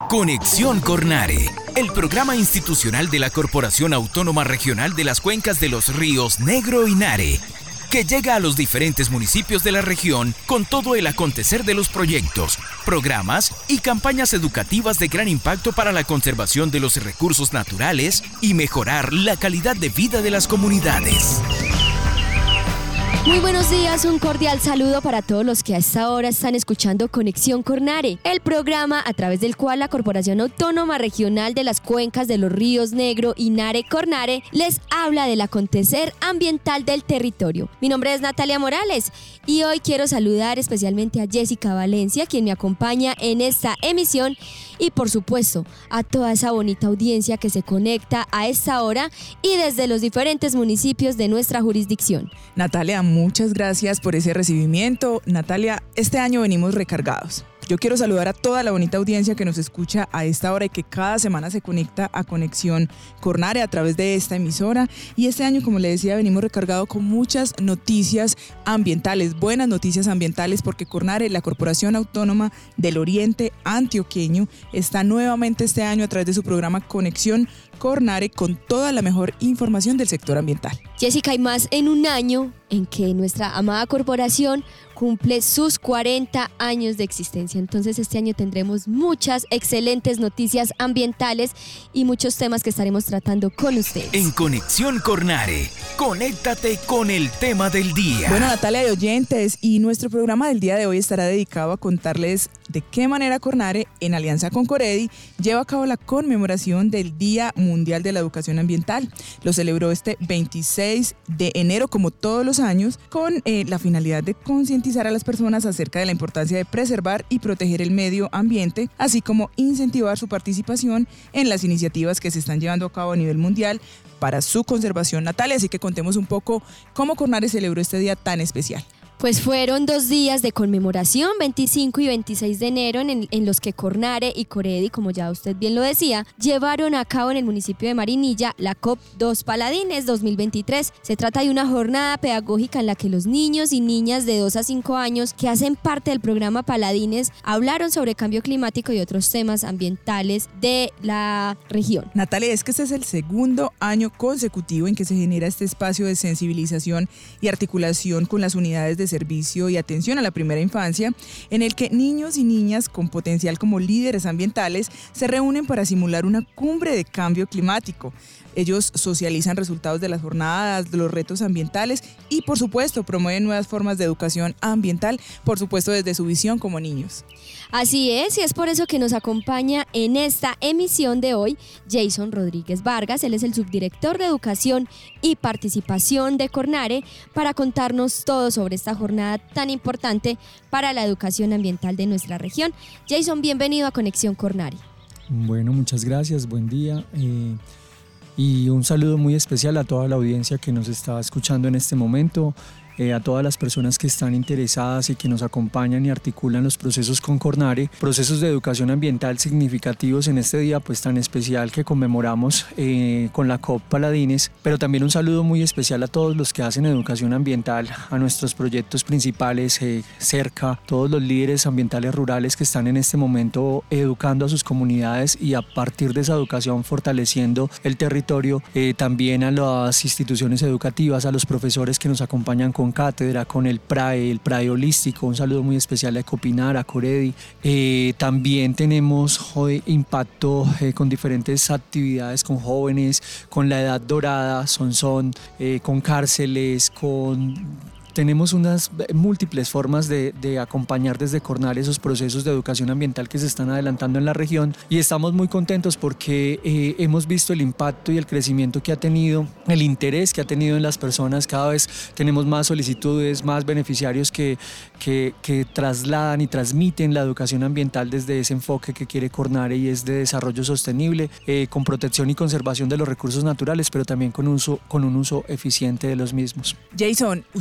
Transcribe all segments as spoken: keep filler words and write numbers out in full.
Conexión Cornare, el programa institucional de la Corporación Autónoma Regional de las Cuencas de los Ríos Negro y Nare, que llega a los diferentes municipios de la región con todo el acontecer de los proyectos, programas y campañas educativas de gran impacto para la conservación de los recursos naturales y mejorar la calidad de vida de las comunidades. Muy buenos días, un cordial saludo para todos los que a esta hora están escuchando Conexión Cornare, el programa a través del cual la Corporación Autónoma Regional de las Cuencas de los Ríos Negro y Nare Cornare les habla del acontecer ambiental del territorio. Mi nombre es Natalia Morales y hoy quiero saludar especialmente a Jessica Valencia, quien me acompaña en esta emisión, y por supuesto a toda esa bonita audiencia que se conecta a esta hora y desde los diferentes municipios de nuestra jurisdicción. Natalia, muchas gracias por ese recibimiento. Natalia, este año venimos recargados. Yo quiero saludar a toda la bonita audiencia que nos escucha a esta hora y que cada semana se conecta a Conexión Cornare a través de esta emisora. Y este año, como le decía, venimos recargados con muchas noticias ambientales, buenas noticias ambientales, porque Cornare, la Corporación Autónoma del Oriente Antioqueño, está nuevamente este año a través de su programa Conexión Cornare con toda la mejor información del sector ambiental. Jessica, hay más en un año en que nuestra amada corporación cumple sus cuarenta años de existencia. Entonces este año tendremos muchas excelentes noticias ambientales y muchos temas que estaremos tratando con ustedes. En Conexión Cornare, conéctate con el tema del día. Bueno, Natalia de oyentes, y nuestro programa del día de hoy estará dedicado a contarles de qué manera Cornare, en alianza con Coredi, lleva a cabo la conmemoración del Día Mundial de la Educación Ambiental. Lo celebró este veintiséis de enero, como todos los años, con eh, la finalidad de concientizar a las personas acerca de la importancia de preservar y proteger el medio ambiente, así como incentivar su participación en las iniciativas que se están llevando a cabo a nivel mundial para su conservación. Natalia, así que contemos un poco cómo Cornare celebró este día tan especial. Pues fueron dos días de conmemoración, veinticinco y veintiséis de enero, en, en los que Cornare y Coredi, como ya usted bien lo decía, llevaron a cabo en el municipio de Marinilla la COP dos Paladines dos mil veintitrés. Se trata de una jornada pedagógica en la que los niños y niñas de dos a cinco años que hacen parte del programa Paladines hablaron sobre cambio climático y otros temas ambientales de la región. Natalia, es que este es el segundo año consecutivo en que se genera este espacio de sensibilización y articulación con las unidades de servicio y atención a la primera infancia, en el que niños y niñas con potencial como líderes ambientales se reúnen para simular una cumbre de cambio climático. Ellos socializan resultados de las jornadas, de los retos ambientales y, por supuesto, promueven nuevas formas de educación ambiental, por supuesto, desde su visión como niños. Así es, y es por eso que nos acompaña en esta emisión de hoy Jason Rodríguez Vargas. Él es el subdirector de Educación y Participación de Cornare, para contarnos todo sobre esta jornada tan importante para la educación ambiental de nuestra región. Jason, bienvenido a Conexión Cornare. Bueno, muchas gracias, buen día. Eh... Y un saludo muy especial a toda la audiencia que nos está escuchando en este momento, eh, a todas las personas que están interesadas y que nos acompañan y articulan los procesos con Cornare, procesos de educación ambiental significativos en este día pues tan especial que conmemoramos eh, con la COP Paladines, pero también un saludo muy especial a todos los que hacen educación ambiental, a nuestros proyectos principales, eh, cerca, todos los líderes ambientales rurales que están en este momento educando a sus comunidades y a partir de esa educación fortaleciendo el territorio, eh, también a las instituciones educativas, a los profesores que nos acompañan con cátedra, con el P R A E, el P R A E holístico, un saludo muy especial a Ecopinar, a Coredi. Eh, también tenemos joder, impacto eh, con diferentes actividades con jóvenes, con la edad dorada, son son, eh, con cárceles, con... Tenemos unas múltiples formas de, de acompañar desde Cornare esos procesos de educación ambiental que se están adelantando en la región y estamos muy contentos porque eh, hemos visto el impacto y el crecimiento que ha tenido, el interés que ha tenido en las personas. Cada vez tenemos más solicitudes, más beneficiarios que, que, que trasladan y transmiten la educación ambiental desde ese enfoque que quiere Cornare y es de desarrollo sostenible, eh, con protección y conservación de los recursos naturales, pero también con, uso, con un uso eficiente de los mismos. Jason, usted lo mencionó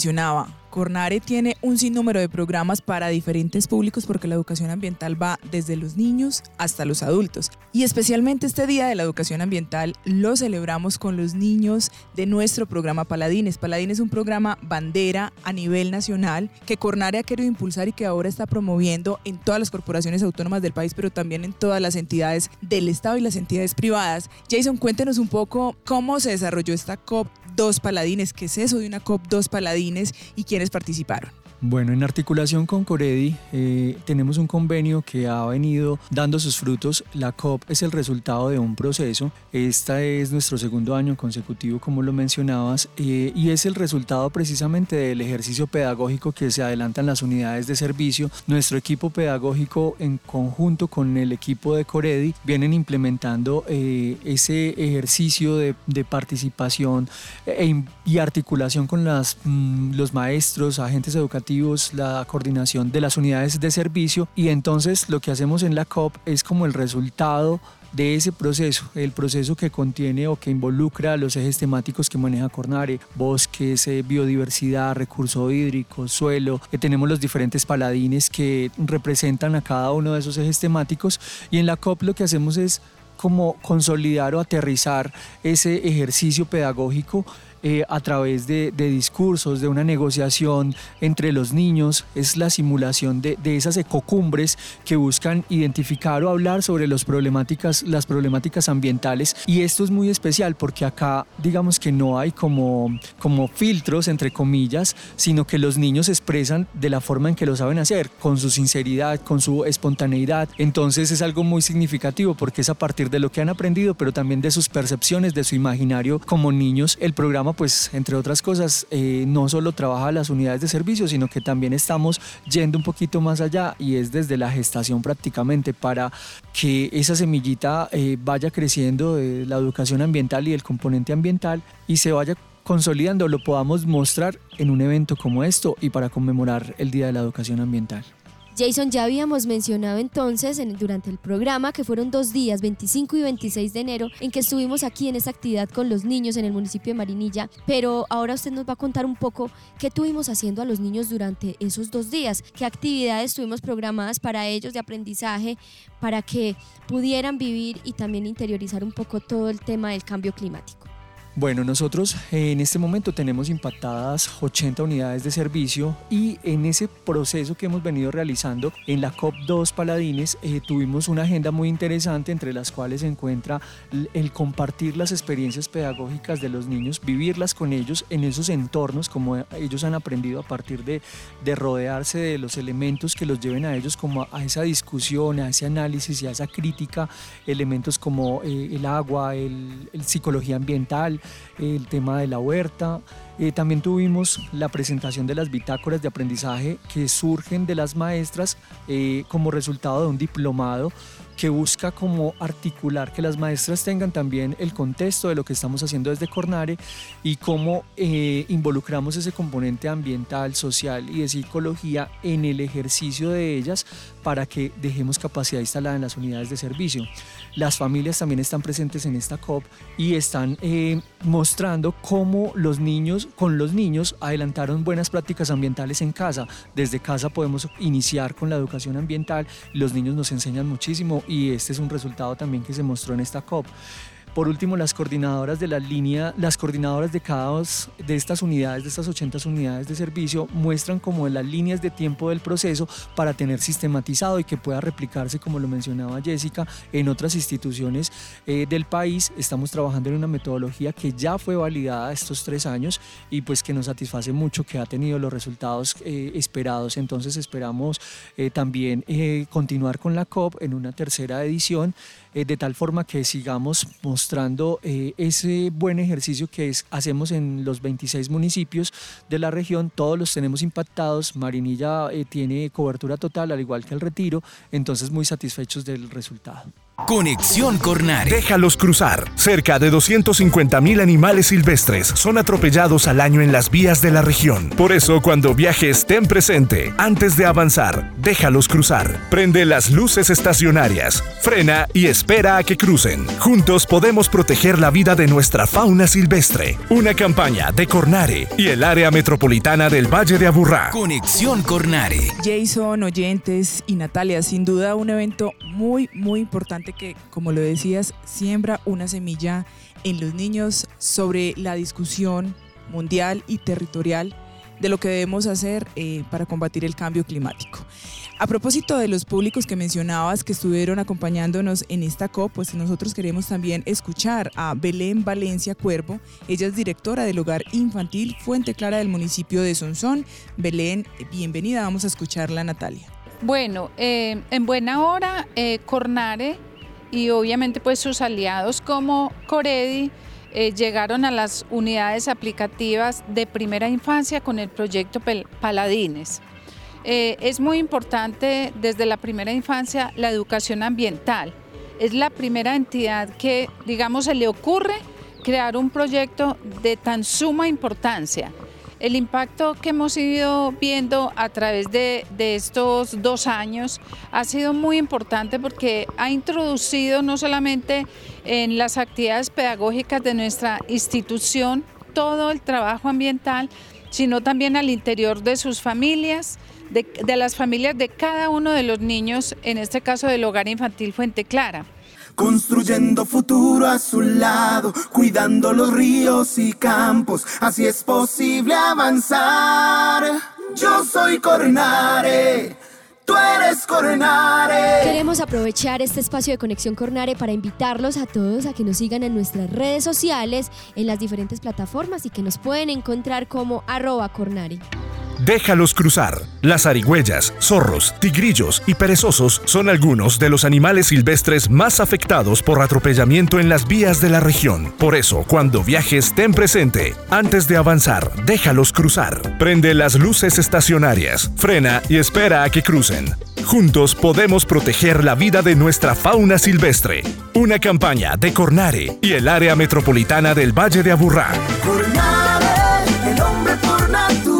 mencionaba, Cornare tiene un sinnúmero de programas para diferentes públicos porque la educación ambiental va desde los niños hasta los adultos. Y especialmente este Día de la Educación Ambiental lo celebramos con los niños de nuestro programa Paladines. Paladines es un programa bandera a nivel nacional que Cornare ha querido impulsar y que ahora está promoviendo en todas las corporaciones autónomas del país, pero también en todas las entidades del Estado y las entidades privadas. Jason, cuéntenos un poco cómo se desarrolló esta COP dos Paladines, qué es eso de una COP dos Paladines y quiénes participaron. Bueno, en articulación con Coredi eh, tenemos un convenio que ha venido dando sus frutos. La COP es el resultado de un proceso. Este es nuestro segundo año consecutivo, como lo mencionabas, eh, y es el resultado precisamente del ejercicio pedagógico que se adelanta en las unidades de servicio. Nuestro equipo pedagógico, en conjunto con el equipo de Coredi, vienen implementando eh, ese ejercicio de, de participación e, y articulación con las, mm, los maestros, agentes educativos, la coordinación de las unidades de servicio, y entonces lo que hacemos en la COP es como el resultado de ese proceso, el proceso que contiene o que involucra los ejes temáticos que maneja Cornare: bosques, eh, biodiversidad, recurso hídrico, suelo. Eh, tenemos los diferentes paladines que representan a cada uno de esos ejes temáticos, y en la COP lo que hacemos es como consolidar o aterrizar ese ejercicio pedagógico Eh, a través de, de discursos, de una negociación entre los niños. Es la simulación de, de esas ecocumbres que buscan identificar o hablar sobre los problemáticas, las problemáticas ambientales, y esto es muy especial porque acá digamos que no hay como, como filtros entre comillas, sino que los niños expresan de la forma en que lo saben hacer, con su sinceridad, con su espontaneidad. Entonces es algo muy significativo porque es a partir de lo que han aprendido, pero también de sus percepciones, de su imaginario como niños. El programa, pues entre otras cosas, eh, no solo trabaja las unidades de servicio, sino que también estamos yendo un poquito más allá, y es desde la gestación prácticamente, para que esa semillita eh, vaya creciendo de la educación ambiental y el componente ambiental y se vaya consolidando, lo podamos mostrar en un evento como esto y para conmemorar el Día de la Educación Ambiental. Jason, ya habíamos mencionado entonces en, durante el programa que fueron dos días, veinticinco y veintiséis de enero, en que estuvimos aquí en esta actividad con los niños en el municipio de Marinilla, pero ahora usted nos va a contar un poco qué tuvimos haciendo a los niños durante esos dos días, qué actividades tuvimos programadas para ellos de aprendizaje, para que pudieran vivir y también interiorizar un poco todo el tema del cambio climático. Bueno, nosotros eh, en este momento tenemos impactadas ochenta unidades de servicio, y en ese proceso que hemos venido realizando en la COP dos Paladines eh, tuvimos una agenda muy interesante, entre las cuales se encuentra el compartir las experiencias pedagógicas de los niños, vivirlas con ellos en esos entornos, como ellos han aprendido a partir de, de rodearse de los elementos que los lleven a ellos como a, a esa discusión, a ese análisis y a esa crítica, elementos como eh, el agua, el, el psicología ambiental, el tema de la huerta. Eh, también tuvimos la presentación de las bitácoras de aprendizaje que surgen de las maestras eh, como resultado de un diplomado que busca como articular que las maestras tengan también el contexto de lo que estamos haciendo desde Cornare y cómo eh, involucramos ese componente ambiental, social y de psicología en el ejercicio de ellas para que dejemos capacidad instalada en las unidades de servicio. Las familias también están presentes en esta COP y están eh, mostrando cómo los niños, con los niños, adelantaron buenas prácticas ambientales en casa. Desde casa podemos iniciar con la educación ambiental, los niños nos enseñan muchísimo y este es un resultado también que se mostró en esta COP. Por último, las coordinadoras de la línea, las coordinadoras de cada de estas unidades, de estas ochenta unidades de servicio, muestran como las líneas de tiempo del proceso para tener sistematizado y que pueda replicarse, como lo mencionaba Jessica, en otras instituciones eh, del país. Estamos trabajando en una metodología que ya fue validada estos tres años y pues que nos satisface mucho, que ha tenido los resultados eh, esperados. Entonces esperamos eh, también eh, continuar con la COP en una tercera edición, eh, de tal forma que sigamos mostrando mostrando eh, ese buen ejercicio que es, hacemos en los veintiséis municipios de la región. Todos los tenemos impactados. Marinilla eh, tiene cobertura total, al igual que el Retiro, entonces muy satisfechos del resultado. Conexión Cornare. Déjalos cruzar. Cerca de doscientos cincuenta mil animales silvestres son atropellados al año en las vías de la región. Por eso, cuando viajes, ten presente. Antes de avanzar, déjalos cruzar. Prende las luces estacionarias. Frena y espera a que crucen. Juntos podemos proteger la vida de nuestra fauna silvestre. Una campaña de Cornare y el área metropolitana del Valle de Aburrá. Conexión Cornare. Jason, oyentes y Natalia, sin duda un evento muy, muy importante que, como lo decías, siembra una semilla en los niños sobre la discusión mundial y territorial de lo que debemos hacer eh, para combatir el cambio climático. A propósito de los públicos que mencionabas que estuvieron acompañándonos en esta COP, pues nosotros queremos también escuchar a Belén Valencia Cuervo. Ella es directora del Hogar Infantil Fuente Clara del municipio de Sonsón. Belén, bienvenida, vamos a escucharla, Natalia. Bueno, eh, en buena hora, eh, Cornare y obviamente pues sus aliados como Coredi eh, llegaron a las unidades aplicativas de primera infancia con el proyecto Paladines. Eh, es muy importante desde la primera infancia la educación ambiental. Es la primera entidad que, digamos, se le ocurre crear un proyecto de tan suma importancia. El impacto que hemos ido viendo a través de, de estos dos años ha sido muy importante porque ha introducido no solamente en las actividades pedagógicas de nuestra institución todo el trabajo ambiental, sino también al interior de sus familias, de, de las familias de cada uno de los niños, en este caso del Hogar Infantil Fuente Clara. Construyendo futuro a su lado, cuidando los ríos y campos, así es posible avanzar. Yo soy Cornare, tú eres Cornare. Queremos aprovechar este espacio de Conexión Cornare para invitarlos a todos a que nos sigan en nuestras redes sociales, en las diferentes plataformas y que nos pueden encontrar como arroba Cornare. Déjalos cruzar. Las zarigüeyas, zorros, tigrillos y perezosos son algunos de los animales silvestres más afectados por atropellamiento en las vías de la región. Por eso, cuando viajes, ten presente. Antes de avanzar, déjalos cruzar. Prende las luces estacionarias, frena y espera a que crucen. Juntos podemos proteger la vida de nuestra fauna silvestre. Una campaña de Cornare y el área metropolitana del Valle de Aburrá. Cornare, el hombre por naturaleza.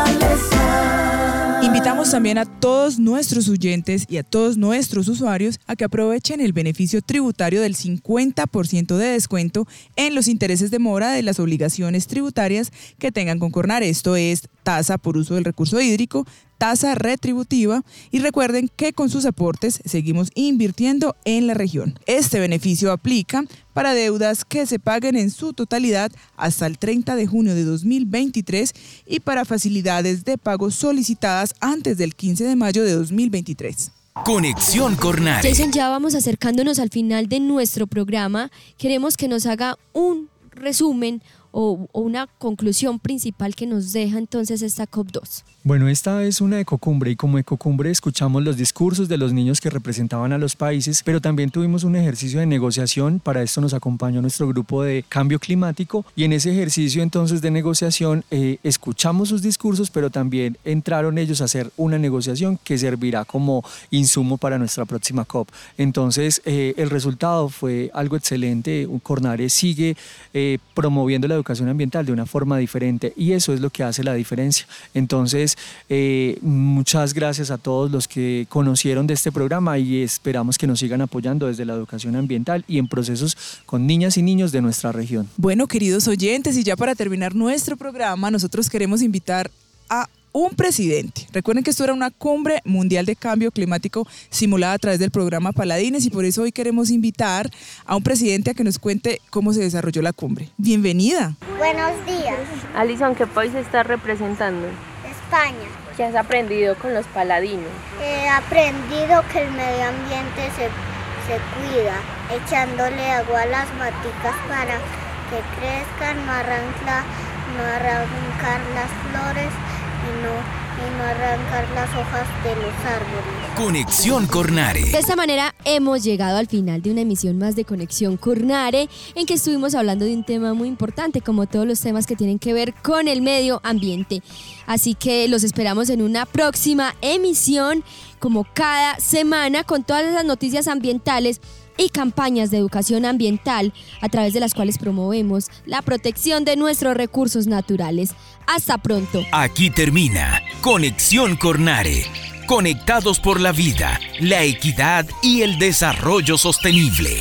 Invitamos también a todos nuestros oyentes y a todos nuestros usuarios a que aprovechen el beneficio tributario del cincuenta por ciento de descuento en los intereses de mora de las obligaciones tributarias que tengan con Cornare. Esto es tasa por uso del recurso hídrico, tasa retributiva, y recuerden que con sus aportes seguimos invirtiendo en la región. Este beneficio aplica para deudas que se paguen en su totalidad hasta el treinta de junio de dos mil veintitrés y para facilidades de pago solicitadas antes del quince de mayo de dos mil veintitrés. Conexión Cornare. Jason, ya vamos acercándonos al final de nuestro programa. Queremos que nos haga un resumen o, o una conclusión principal que nos deja entonces esta COP dos. Bueno, esta es una ecocumbre y como ecocumbre escuchamos los discursos de los niños que representaban a los países, pero también tuvimos un ejercicio de negociación. Para esto nos acompañó nuestro grupo de cambio climático y en ese ejercicio entonces de negociación eh, escuchamos sus discursos, pero también entraron ellos a hacer una negociación que servirá como insumo para nuestra próxima COP. Entonces eh, el resultado fue algo excelente. Cornare sigue eh, promoviendo la educación ambiental de una forma diferente y eso es lo que hace la diferencia. Entonces Eh, muchas gracias a todos los que conocieron de este programa y esperamos que nos sigan apoyando desde la educación ambiental y en procesos con niñas y niños de nuestra región. Bueno, queridos oyentes, y ya para terminar nuestro programa, nosotros queremos invitar a un presidente. Recuerden que esto era una cumbre mundial de cambio climático simulada a través del programa Paladines y por eso hoy queremos invitar a un presidente a que nos cuente cómo se desarrolló la cumbre. Bienvenida. Buenos días. Alison, ¿qué país estás representando? España. ¿Qué has aprendido con los paladines? He aprendido que el medio ambiente se, se cuida, echándole agua a las maticas para que crezcan, no arrancar, no arrancar las flores y no y no arrancar las hojas de los árboles. Conexión Cornare. De esta manera hemos llegado al final de una emisión más de Conexión Cornare, en que estuvimos hablando de un tema muy importante, como todos los temas que tienen que ver con el medio ambiente. Así que los esperamos en una próxima emisión, como cada semana, con todas las noticias ambientales y campañas de educación ambiental, a través de las cuales promovemos la protección de nuestros recursos naturales. Hasta pronto. Aquí termina Conexión Cornare. Conectados por la vida, la equidad y el desarrollo sostenible.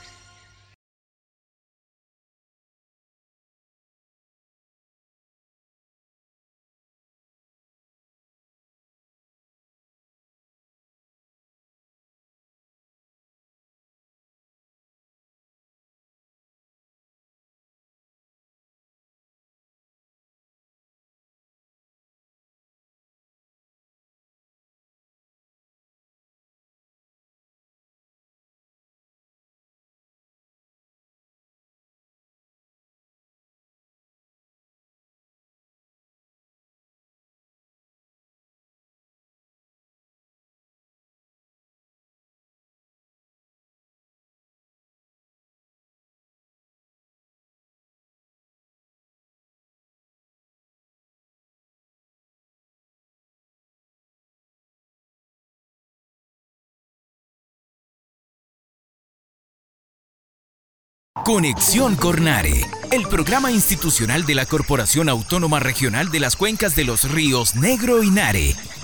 Conexión Cornare, el programa institucional de la Corporación Autónoma Regional de las Cuencas de los Ríos Negro y Nare,